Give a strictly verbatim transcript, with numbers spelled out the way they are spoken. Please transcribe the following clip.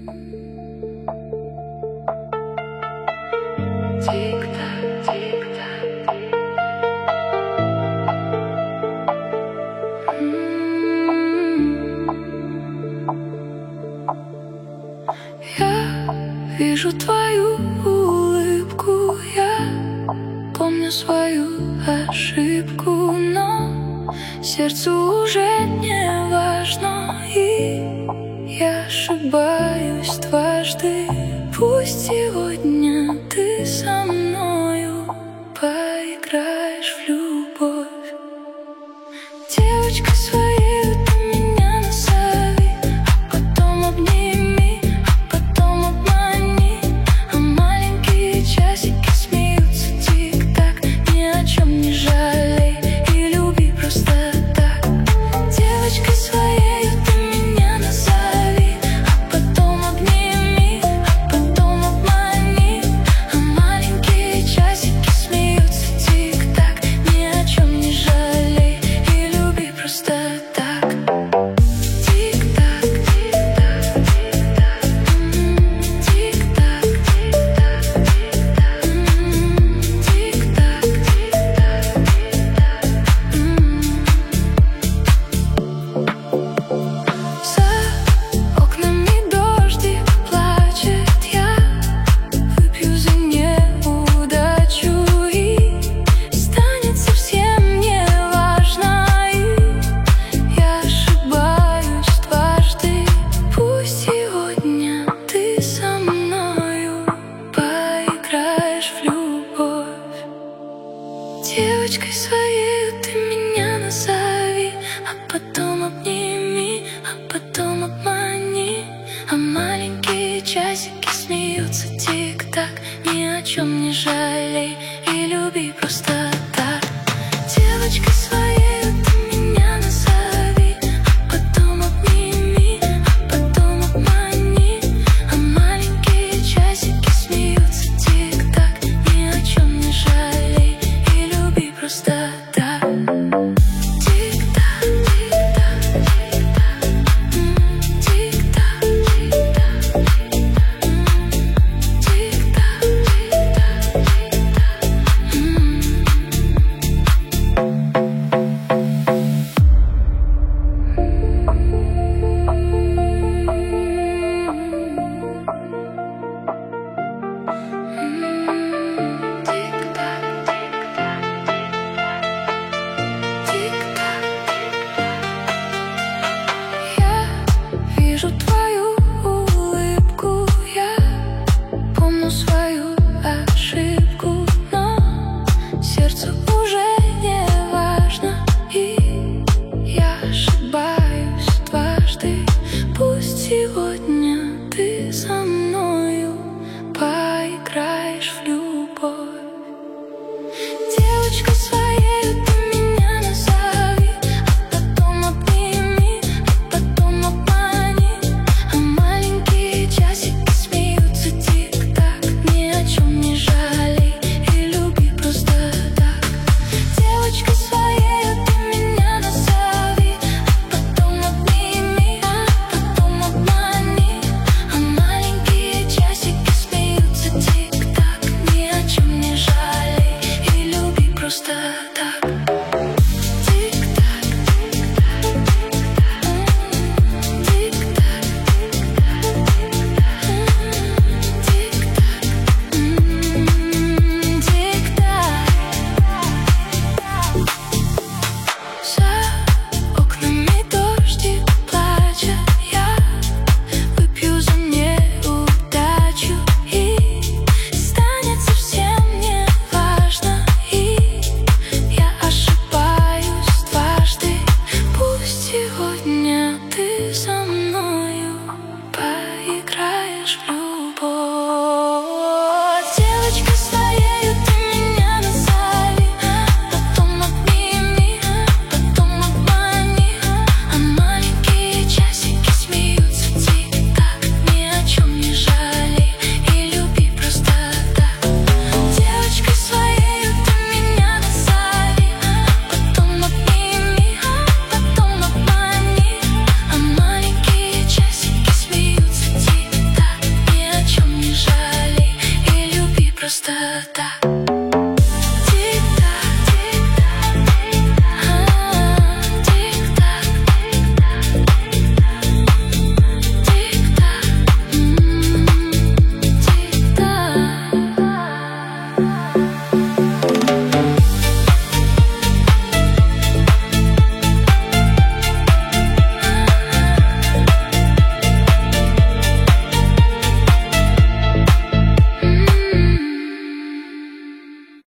Вижу твою улыбку, я помню свою ошибку, но сердцу уже не важно, и я ошибаюсь дважды. Пусть сегодня ты со мною поиграешь в любовь. Девочкой своей ты меня назови, а потом обними, а потом обмани. А маленькие часики смеются тик-так. Ни о чем не жалей и люби просто так. Девочкой своей ты меня назови, а потом обними, а потом обмани. А маленькие часики смеются тик-так. Ни о чем не жалей и люби просто так. Тик-так, тик-так, тик-так, тик-так, тик-так, тик-так. За окнами дождик плачет, я выпью за неудачу, и станет совсем не важно, и я ошибаюсь дважды. Пусть сегодня ты со мною поиграешь в любовь. Девочкой своей ты меня назови, а потом обними, а потом обмани. А маленькие часики смеются тик-так. Ни о чем не жалей и люби просто так. Девочкой своей ты меня назови, а потом обними, а потом обмани. А маленькие часики смеются тик-так. Ни о чем не жалей и люби просто так. Тик-так, тик-так, тик-так, м, тик-так, тик-так, тик-так, тик-так, тик-так, м. просто так.